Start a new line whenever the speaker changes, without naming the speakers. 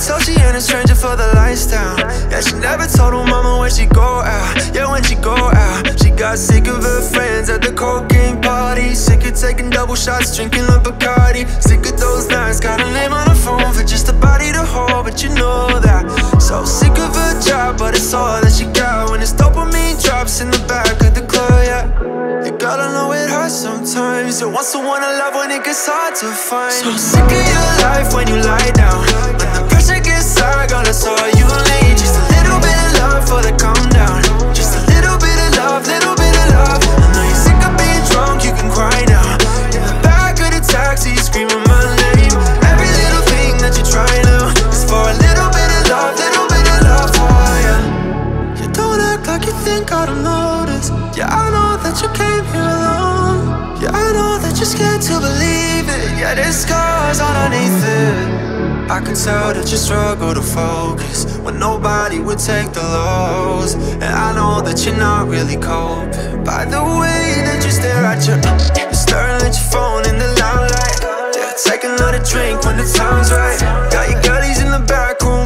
told she ain't a stranger for the lifestyle. Yeah, she never told her mama when she go out. Yeah, when she go out, she got sick of her friends at the cocaine party. Sick of taking double shots, drinking a Bacardi. Sick of those nights, got her name on the phone for just a body to hold, but you know that. So sick of her job, but it's all that she got. When it's dopamine drops in the back of the club, yeah. You gotta know it hurts sometimes. You want someone to love when it gets hard to find. So sick of your life when you lie down. When the pressure gets high, girl, that's all you need. Just a little bit of love for the calm down. Just a little bit of love, little bit of love. I know you're sick of being drunk, you can cry now. In the back of the taxi, screaming my name. Every little thing that you try now is for a little bit of love, little bit of love for you. You don't act like you think I don't notice. Yeah, I know that you came here alone. Yeah, I know that you're scared to believe it. Yeah, there's scars underneath it. I can tell that you struggle to focus when nobody would take the lows. And I know that you're not really coping by the way that you stare at your staring at your phone in the loud light. Yeah, take another drink when the time's right. Got your girlies in the back room